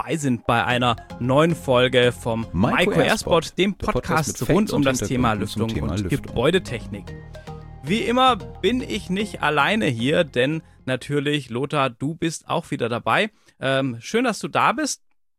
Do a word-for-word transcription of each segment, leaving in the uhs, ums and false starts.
dabei sind bei einer neuen Folge vom MyQRspot, dem Podcast, Podcast rund um das Thema Lüftung Thema und Lüftung. Gebäudetechnik. Wie immer bin ich nicht alleine hier, denn natürlich, Lothar, du bist auch wieder dabei. Ähm, schön, dass du da bist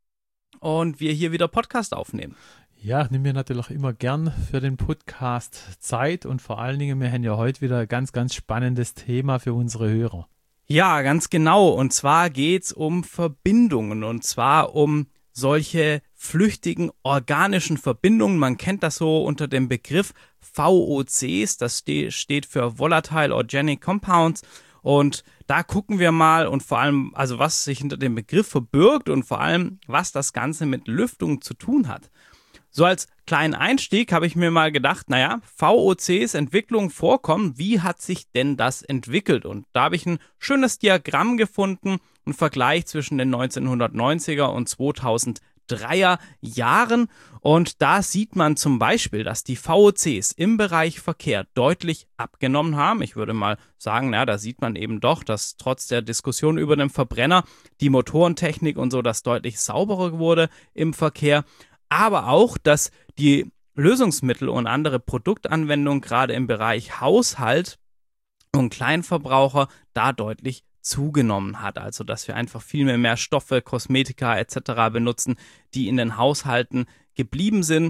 und wir hier wieder Podcast aufnehmen. Ja, ich nehme mir natürlich immer gern für den Podcast Zeit und vor allen Dingen, wir haben ja heute wieder ein ganz, ganz spannendes Thema für unsere Hörer. Ja, ganz genau. Und zwar geht's um Verbindungen und zwar um solche flüchtigen organischen Verbindungen. Man kennt das so unter dem Begriff V O Cs, das steht für Volatile Organic Compounds. Und da gucken wir mal und vor allem, also was sich hinter dem Begriff verbirgt und vor allem, was das Ganze mit Lüftung zu tun hat. So als kleinen Einstieg habe ich mir mal gedacht, naja, V O Cs, Entwicklung, Vorkommen, wie hat sich denn das entwickelt? Und da habe ich ein schönes Diagramm gefunden, einen Vergleich zwischen den neunzehnhundertneunziger und zweitausenddreier Jahren. Und da sieht man zum Beispiel, dass die V O Cs im Bereich Verkehr deutlich abgenommen haben. Ich würde mal sagen, na, da sieht man eben doch, dass trotz der Diskussion über den Verbrenner die Motorentechnik und so das deutlich sauberer wurde im Verkehr. Aber auch, dass die Lösungsmittel und andere Produktanwendungen gerade im Bereich Haushalt und Kleinverbraucher da deutlich zugenommen hat. Also, dass wir einfach viel mehr, mehr Stoffe, Kosmetika et cetera benutzen, die in den Haushalten geblieben sind.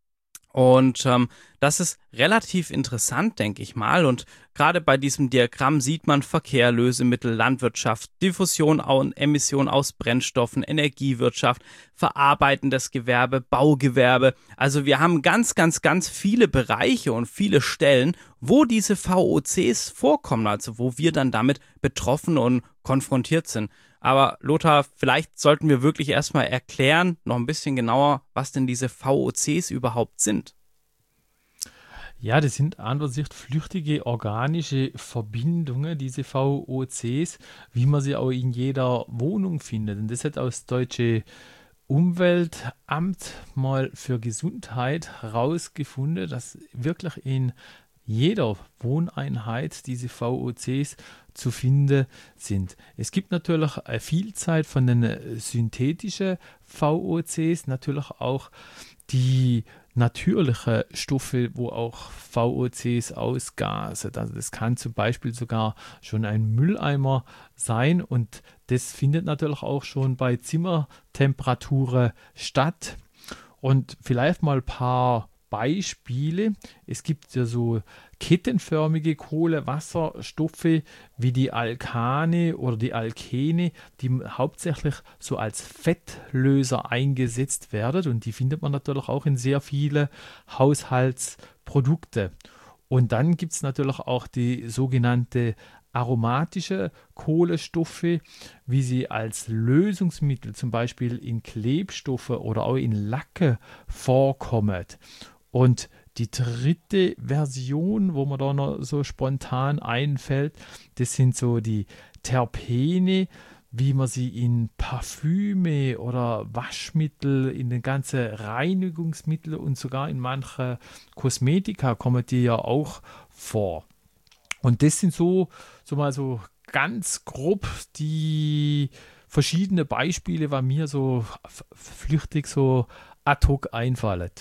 Und ähm, das ist relativ interessant, denke ich mal. Und gerade bei diesem Diagramm sieht man Verkehr, Lösemittel, Landwirtschaft, Diffusion und Emission aus Brennstoffen, Energiewirtschaft, verarbeitendes Gewerbe, Baugewerbe. Also wir haben ganz, ganz, ganz viele Bereiche und viele Stellen, wo diese V O Cs vorkommen, also wo wir dann damit betroffen und konfrontiert sind. Aber Lothar, vielleicht sollten wir wirklich erstmal erklären, noch ein bisschen genauer, was denn diese V O Cs überhaupt sind. Ja, das sind an und sich flüchtige organische Verbindungen, diese V O Cs, wie man sie auch in jeder Wohnung findet. Und das hat auch das deutsche Umweltamt mal für Gesundheit herausgefunden, dass wirklich in jeder Wohneinheit diese V O Cs zu finden sind. Es gibt natürlich eine Vielzahl von den synthetischen V O Cs, natürlich auch die natürlichen Stoffe, wo auch V O Cs ausgasen. Also das kann zum Beispiel sogar schon ein Mülleimer sein und das findet natürlich auch schon bei Zimmertemperaturen statt. Und vielleicht mal ein paar Beispiele. Es gibt ja so kettenförmige Kohlewasserstoffe wie die Alkane oder die Alkene, die hauptsächlich so als Fettlöser eingesetzt werden und die findet man natürlich auch in sehr vielen Haushaltsprodukten. Und dann gibt es natürlich auch die sogenannte aromatische Kohlenstoffe, wie sie als Lösungsmittel zum Beispiel in Klebstoffe oder auch in Lacke vorkommen. Und die dritte Version, wo mir da noch so spontan einfällt, das sind so die Terpene, wie man sie in Parfüme oder Waschmittel, in den ganzen Reinigungsmitteln und sogar in manchen Kosmetika kommen die ja auch vor. Und das sind so, so mal so ganz grob die verschiedenen Beispiele, was mir so f- flüchtig so ad hoc einfallen.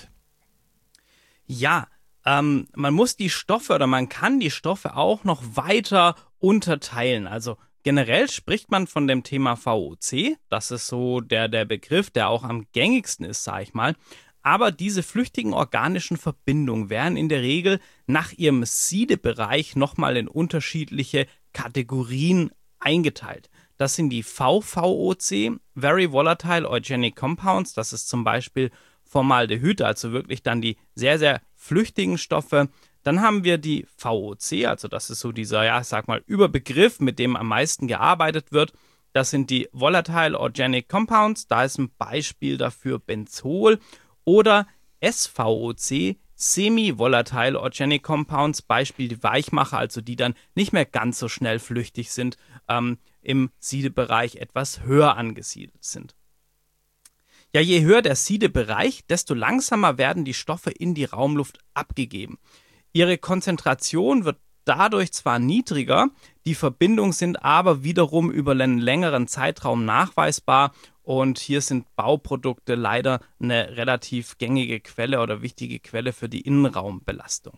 Ja, ähm, man muss die Stoffe oder man kann die Stoffe auch noch weiter unterteilen. Also generell spricht man von dem Thema V O C. Das ist so der, der Begriff, der auch am gängigsten ist, sage ich mal. Aber diese flüchtigen organischen Verbindungen werden in der Regel nach ihrem Siedebereich nochmal in unterschiedliche Kategorien eingeteilt. Das sind die V V O C, Very Volatile Organic Compounds. Das ist zum Beispiel Formaldehyd, also wirklich dann die sehr, sehr flüchtigen Stoffe. Dann haben wir die V O C, also das ist so dieser, ja, ich sag mal, Überbegriff, mit dem am meisten gearbeitet wird. Das sind die Volatile Organic Compounds. Da ist ein Beispiel dafür Benzol. Oder S V O C, Semi-Volatile Organic Compounds, Beispiel die Weichmacher, also die dann nicht mehr ganz so schnell flüchtig sind, ähm, im Siedebereich etwas höher angesiedelt sind. Ja, je höher der Siedebereich, desto langsamer werden die Stoffe in die Raumluft abgegeben. Ihre Konzentration wird dadurch zwar niedriger, die Verbindungen sind aber wiederum über einen längeren Zeitraum nachweisbar Und hier sind Bauprodukte leider eine relativ gängige Quelle oder wichtige Quelle für die Innenraumbelastung.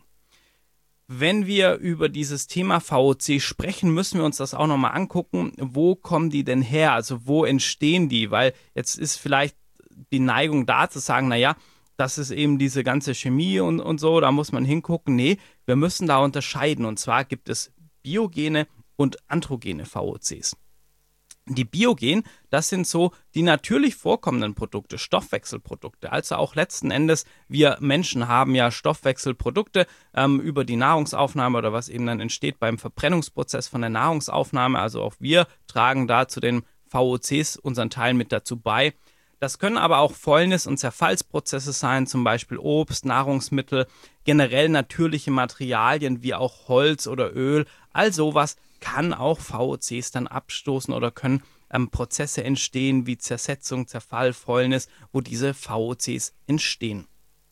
Wenn wir über dieses Thema V O C sprechen, müssen wir uns das auch nochmal angucken. Wo kommen die denn her? Also wo entstehen die? Weil jetzt ist vielleicht die Neigung da zu sagen, naja, das ist eben diese ganze Chemie und, und so, da muss man hingucken. Nee, wir müssen da unterscheiden. Und zwar gibt es biogene und androgene V O Cs. Die Biogen, das sind so die natürlich vorkommenden Produkte, Stoffwechselprodukte. Also auch letzten Endes, wir Menschen haben ja Stoffwechselprodukte ähm, über die Nahrungsaufnahme oder was eben dann entsteht beim Verbrennungsprozess von der Nahrungsaufnahme. Also auch wir tragen da zu den V O Cs unseren Teil mit dazu bei. Das können aber auch Fäulnis- und Zerfallsprozesse sein, zum Beispiel Obst, Nahrungsmittel, generell natürliche Materialien wie auch Holz oder Öl. All sowas kann auch V O Cs dann abstoßen oder können ähm, Prozesse entstehen wie Zersetzung, Zerfall, Fäulnis, wo diese V O Cs entstehen.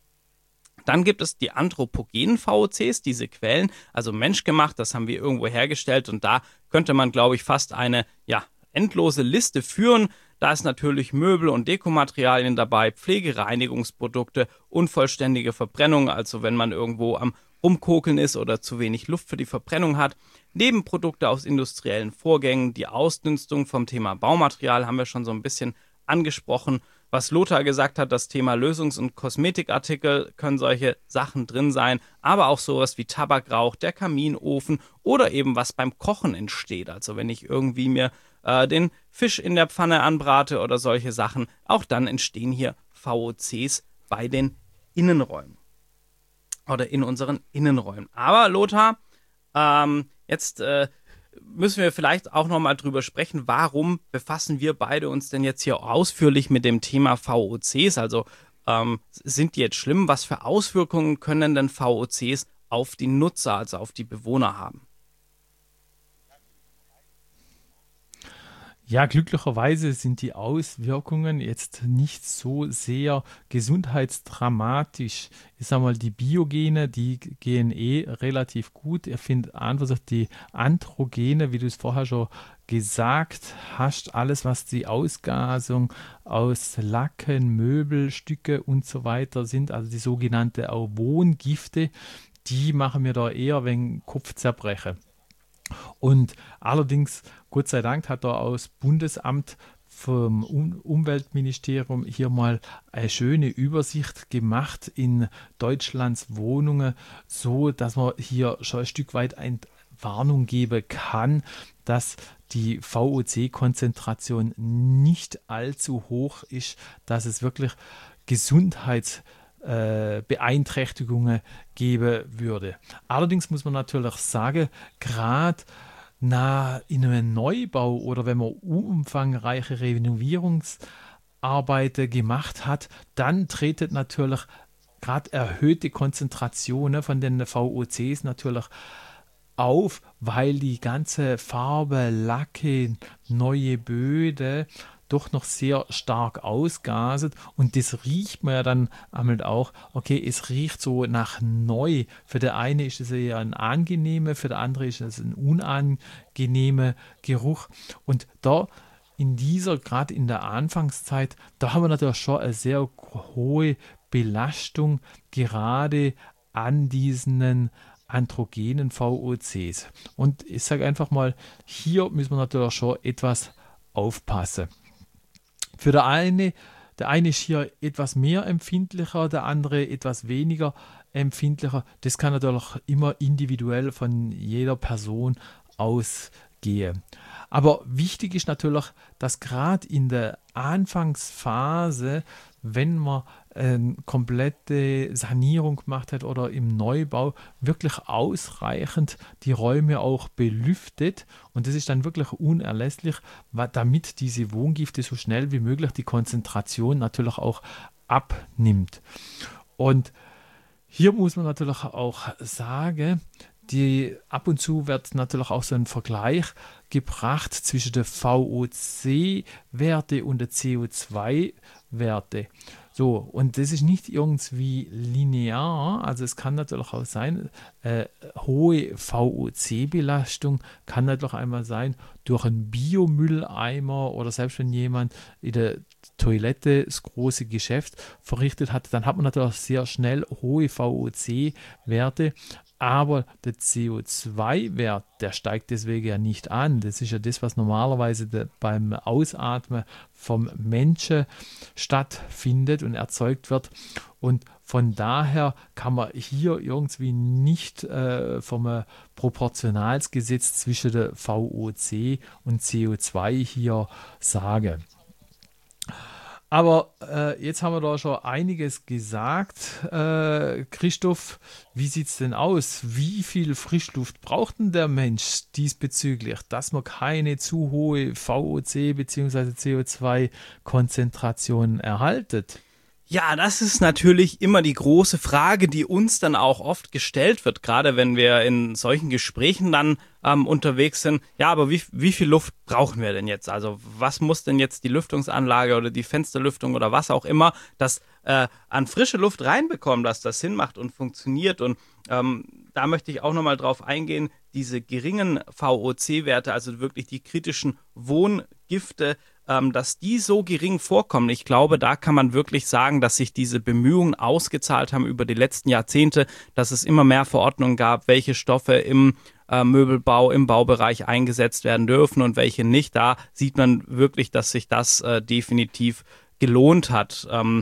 Dann gibt es die anthropogenen V O Cs, diese Quellen, also menschgemacht, das haben wir irgendwo hergestellt und da könnte man, glaube ich, fast eine ja, endlose Liste führen. Da ist natürlich Möbel- und Dekomaterialien dabei, Pflegereinigungsprodukte, unvollständige Verbrennung, also wenn man irgendwo am Rumkokeln ist oder zu wenig Luft für die Verbrennung hat. Nebenprodukte aus industriellen Vorgängen, die Ausdünstung vom Thema Baumaterial haben wir schon so ein bisschen angesprochen. Was Lothar gesagt hat, das Thema Lösungs- und Kosmetikartikel können solche Sachen drin sein, aber auch sowas wie Tabakrauch, der Kaminofen oder eben was beim Kochen entsteht. Also wenn ich irgendwie mir äh, den Fisch in der Pfanne anbrate oder solche Sachen, auch dann entstehen hier V O Cs bei den Innenräumen oder in unseren Innenräumen. Aber Lothar, ähm, jetzt äh, müssen wir vielleicht auch nochmal drüber sprechen, warum befassen wir beide uns denn jetzt hier ausführlich mit dem Thema V O Cs? Also ähm, sind die jetzt schlimm? Was für Auswirkungen können denn V O Cs auf die Nutzer, also auf die Bewohner haben? Ja, glücklicherweise sind die Auswirkungen jetzt nicht so sehr gesundheitsdramatisch. Ich sage mal, die Biogene, die gehen eh relativ gut. Ich finde einfach die Androgene, wie du es vorher schon gesagt hast, alles, was die Ausgasung aus Lacken, Möbelstücke und so weiter sind, also die sogenannte auch Wohngifte, die machen mir da eher wegen Kopfzerbrechen. Und allerdings, Gott sei Dank, hat da aus Bundesamt vom um Umweltministerium hier mal eine schöne Übersicht gemacht in Deutschlands Wohnungen, so dass man hier schon ein Stück weit eine Warnung geben kann, dass die V O C-Konzentration nicht allzu hoch ist, dass es wirklich Gesundheits Äh, Beeinträchtigungen geben würde. Allerdings muss man natürlich sagen, gerade in einem Neubau oder wenn man umfangreiche Renovierungsarbeiten gemacht hat, dann tretet natürlich gerade erhöhte Konzentrationen von den V O Cs natürlich auf, weil die ganze Farbe, Lacke, neue Böden doch noch sehr stark ausgaset und das riecht man ja dann einmal auch, okay, es riecht so nach neu. Für der eine ist es eher ein angenehmer, für der andere ist es ein unangenehmer Geruch und da in dieser, gerade in der Anfangszeit, da haben wir natürlich schon eine sehr hohe Belastung gerade an diesen androgenen V O Cs. Und ich sage einfach mal, hier müssen wir natürlich schon etwas aufpassen. Für der eine, der eine ist hier etwas mehr empfindlicher, der andere etwas weniger empfindlicher. Das kann natürlich immer individuell von jeder Person ausgehen. Aber wichtig ist natürlich, dass gerade in der Anfangsphase, wenn man eine komplette Sanierung gemacht hat oder im Neubau, wirklich ausreichend die Räume auch belüftet. Und das ist dann wirklich unerlässlich, damit diese Wohngifte so schnell wie möglich die Konzentration natürlich auch abnimmt. Und hier muss man natürlich auch sagen, die, ab und zu wird natürlich auch so ein Vergleich gebracht zwischen der V O C-Werte und der C O zwei Werte. So, und das ist nicht irgendwie linear, also es kann natürlich auch sein, äh, hohe V O C-Belastung kann natürlich einmal sein durch einen Biomülleimer oder selbst wenn jemand in der Toilette das große Geschäft verrichtet hat, dann hat man natürlich sehr schnell hohe V O C-Werte. Aber der C O zwei Wert, der steigt deswegen ja nicht an. Das ist ja das, was normalerweise de, beim Ausatmen vom Menschen stattfindet und erzeugt wird. Und von daher kann man hier irgendwie nicht äh, vom Proportionalsgesetz zwischen der V O C und C O zwei hier sagen. Aber äh, jetzt haben wir da schon einiges gesagt. Äh, Christoph, wie sieht es denn aus? Wie viel Frischluft braucht denn der Mensch diesbezüglich, dass man keine zu hohe V O C bzw. C O zwei Konzentrationen erhaltet? Ja, das ist natürlich immer die große Frage, die uns dann auch oft gestellt wird, gerade wenn wir in solchen Gesprächen dann ähm, unterwegs sind. Ja, aber wie, wie viel Luft brauchen wir denn jetzt? Also was muss denn jetzt die Lüftungsanlage oder die Fensterlüftung oder was auch immer, das äh, an frische Luft reinbekommen, dass das Sinn macht und funktioniert? Und ähm, da möchte ich auch nochmal drauf eingehen, diese geringen V O C-Werte, also wirklich die kritischen Wohngifte, dass die so gering vorkommen. Ich glaube, da kann man wirklich sagen, dass sich diese Bemühungen ausgezahlt haben über die letzten Jahrzehnte, dass es immer mehr Verordnungen gab, welche Stoffe im äh, Möbelbau, im Baubereich eingesetzt werden dürfen und welche nicht. Da sieht man wirklich, dass sich das äh, definitiv gelohnt hat. Ähm,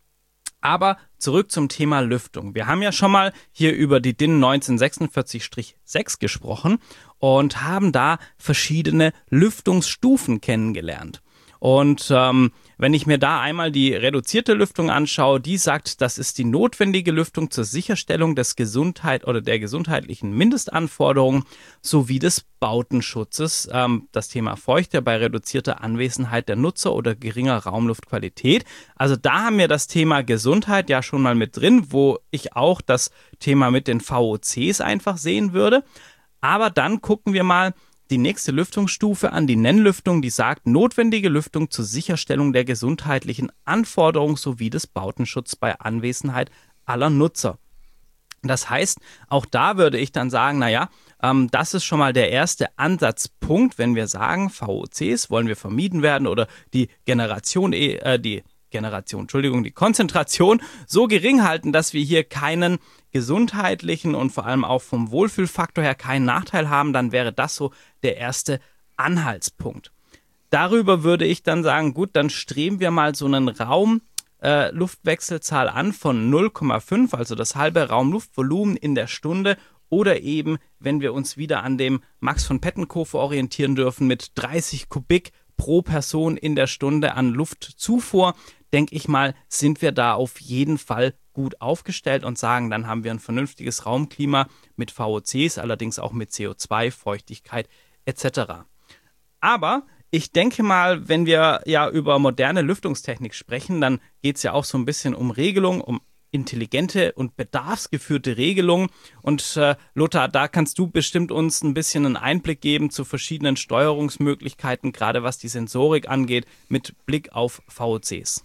aber zurück zum Thema Lüftung. Wir haben ja schon mal hier über die D I N neunzehnhundertsechsundvierzig sechs gesprochen und haben da verschiedene Lüftungsstufen kennengelernt. Und ähm, wenn ich mir da einmal die reduzierte Lüftung anschaue, die sagt, das ist die notwendige Lüftung zur Sicherstellung des Gesundheit oder der gesundheitlichen Mindestanforderungen sowie des Bautenschutzes. Ähm, das Thema Feuchte bei reduzierter Anwesenheit der Nutzer oder geringer Raumluftqualität. Also da haben wir das Thema Gesundheit ja schon mal mit drin, wo ich auch das Thema mit den V O Cs einfach sehen würde. Aber dann gucken wir mal die nächste Lüftungsstufe an, die Nennlüftung, die sagt, notwendige Lüftung zur Sicherstellung der gesundheitlichen Anforderungen sowie des Bautenschutzes bei Anwesenheit aller Nutzer. Das heißt, auch da würde ich dann sagen, naja, ähm, das ist schon mal der erste Ansatzpunkt, wenn wir sagen, V O Cs wollen wir vermieden werden oder die Generation, äh, die Generation, Entschuldigung, die Konzentration so gering halten, dass wir hier keinen gesundheitlichen und vor allem auch vom Wohlfühlfaktor her keinen Nachteil haben, dann wäre das so der erste Anhaltspunkt. Darüber würde ich dann sagen, gut, dann streben wir mal so einen Raumluftwechselzahl äh, an von null Komma fünf, also das halbe Raumluftvolumen in der Stunde, oder eben, wenn wir uns wieder an dem Max von Pettenkofer orientieren dürfen, mit dreißig Kubik pro Person in der Stunde an Luftzufuhr, denke ich mal, sind wir da auf jeden Fall gut aufgestellt und sagen, dann haben wir ein vernünftiges Raumklima mit V O Cs, allerdings auch mit C O zwei, Feuchtigkeit et cetera. Aber ich denke mal, wenn wir ja über moderne Lüftungstechnik sprechen, dann geht es ja auch so ein bisschen um Regelung, um intelligente und bedarfsgeführte Regelung. Und äh, Lothar, da kannst du bestimmt uns ein bisschen einen Einblick geben zu verschiedenen Steuerungsmöglichkeiten, gerade was die Sensorik angeht, mit Blick auf V O Cs.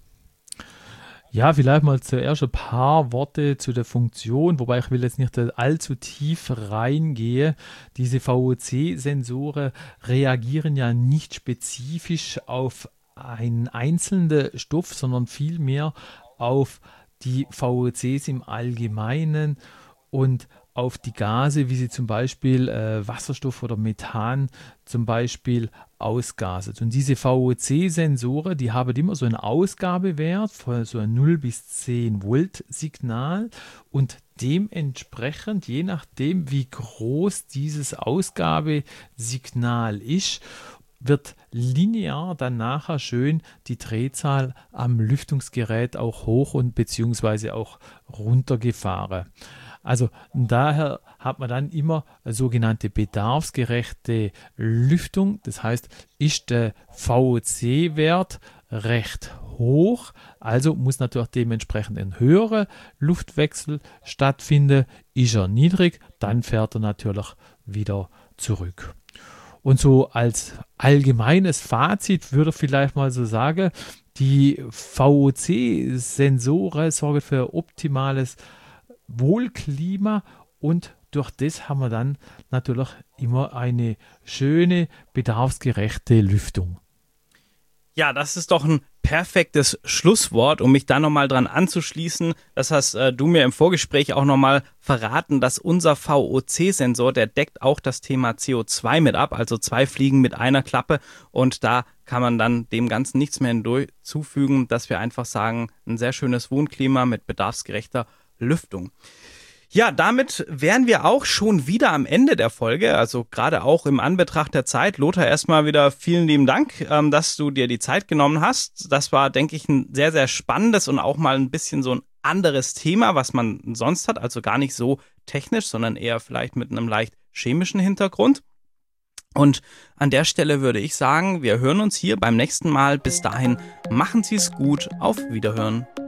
Ja, vielleicht mal zuerst ein paar Worte zu der Funktion, wobei ich will jetzt nicht allzu tief reingehen. Diese V O C-Sensoren reagieren ja nicht spezifisch auf einen einzelnen Stoff, sondern vielmehr auf die V O Cs im Allgemeinen und auf die Gase, wie sie zum Beispiel äh, Wasserstoff oder Methan zum Beispiel ausgasen. Und diese V O C-Sensoren, die haben immer so einen Ausgabewert von so ein null bis zehn Volt Signal und dementsprechend, je nachdem wie groß dieses Ausgabesignal ist, wird linear dann nachher schön die Drehzahl am Lüftungsgerät auch hoch und beziehungsweise auch runtergefahren. Also daher hat man dann immer eine sogenannte bedarfsgerechte Lüftung. Das heißt, ist der V O C-Wert recht hoch, also muss natürlich dementsprechend ein höherer Luftwechsel stattfinden. Ist er niedrig, dann fährt er natürlich wieder zurück. Und so als allgemeines Fazit würde ich vielleicht mal so sagen, die V O C-Sensoren sorgen für optimales Wohlklima und durch das haben wir dann natürlich immer eine schöne, bedarfsgerechte Lüftung. Ja, das ist doch ein perfektes Schlusswort, um mich da nochmal dran anzuschließen. Das hast äh, du mir im Vorgespräch auch nochmal verraten, dass unser V O C-Sensor, der deckt auch das Thema C O zwei mit ab, also zwei Fliegen mit einer Klappe, und da kann man dann dem Ganzen nichts mehr hinzufügen, dass wir einfach sagen, ein sehr schönes Wohnklima mit bedarfsgerechter Lüftung. Ja, damit wären wir auch schon wieder am Ende der Folge, also gerade auch im Anbetracht der Zeit. Lothar, erstmal wieder vielen lieben Dank, ähm, dass du dir die Zeit genommen hast. Das war, denke ich, ein sehr, sehr spannendes und auch mal ein bisschen so ein anderes Thema, was man sonst hat, also gar nicht so technisch, sondern eher vielleicht mit einem leicht chemischen Hintergrund. Und an der Stelle würde ich sagen, wir hören uns hier beim nächsten Mal. Bis dahin, machen Sie es gut, auf Wiederhören.